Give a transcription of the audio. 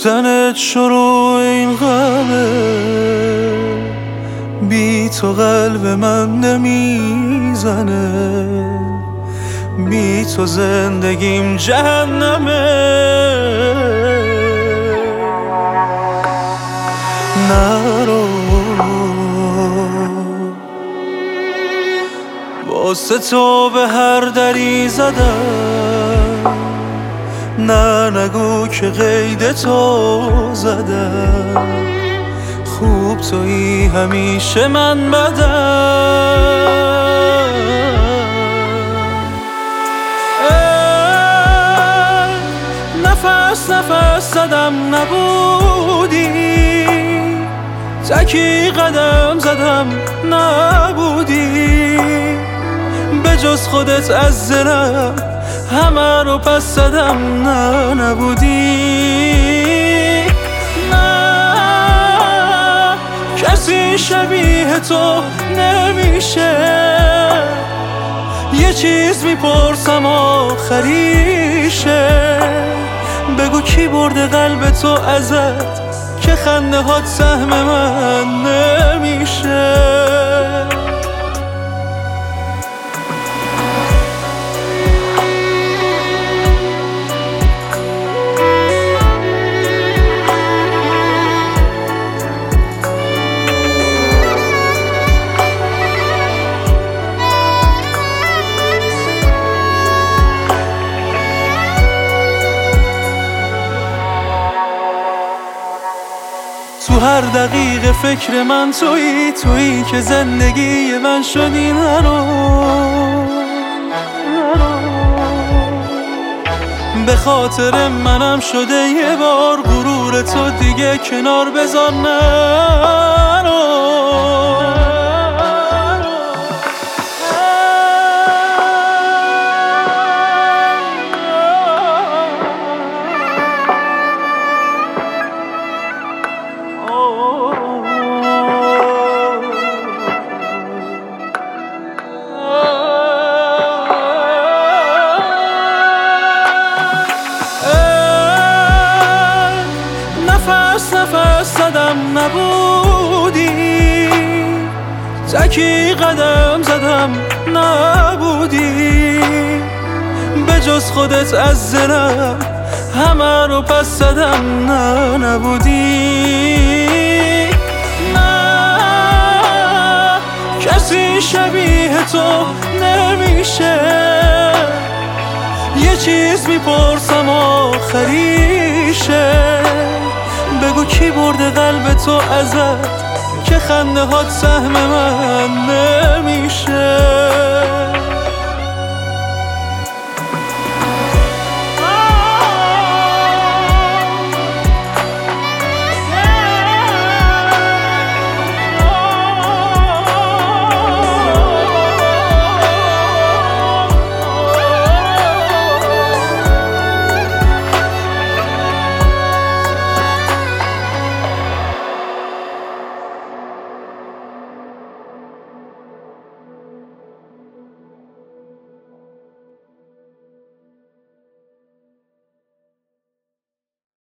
گفتنت شروع این غمه، بی تو قلب من نمیزنه، بی تو زندگیم جهنمه. نرو واسه تو به هر دری زدم، نه نگو که قید تو زدم، خوب تویی همیشه من بدم. نفس نفس زدم نبودی، تکی قدم زدم نبودی، به جز خودت از دلم همه رو پس زدم، نه نبودی. نه کسی شبیه تو نمیشه، یه چیز میپرسم آخریشه، بگو کی برده قلب تو ازت که خنده هات سهم من نمیشه. تو هر دقیقه فکر من تویی که زندگی من شدی. نرو به خاطر منم شده یه بار غرور تو دیگه کنار بذار. نرو نفس زدم نبودی، تکی قدم زدم نبودی، به جز خودت از دلم همه رو پس زدم، نه نبودی. نه کسی شبیه تو نمیشه، یه چیز میپرسم آخریشه، بگو کی برده قلب تو ازت که خنده هات سهم من نمیشه.